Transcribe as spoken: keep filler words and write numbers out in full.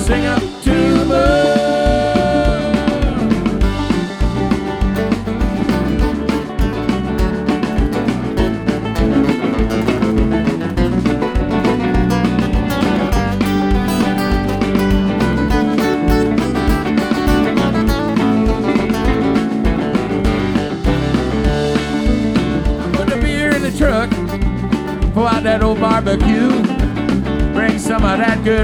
sing up to the moon. Put the beer in the truck, pull out that old barbecue, bring some of that good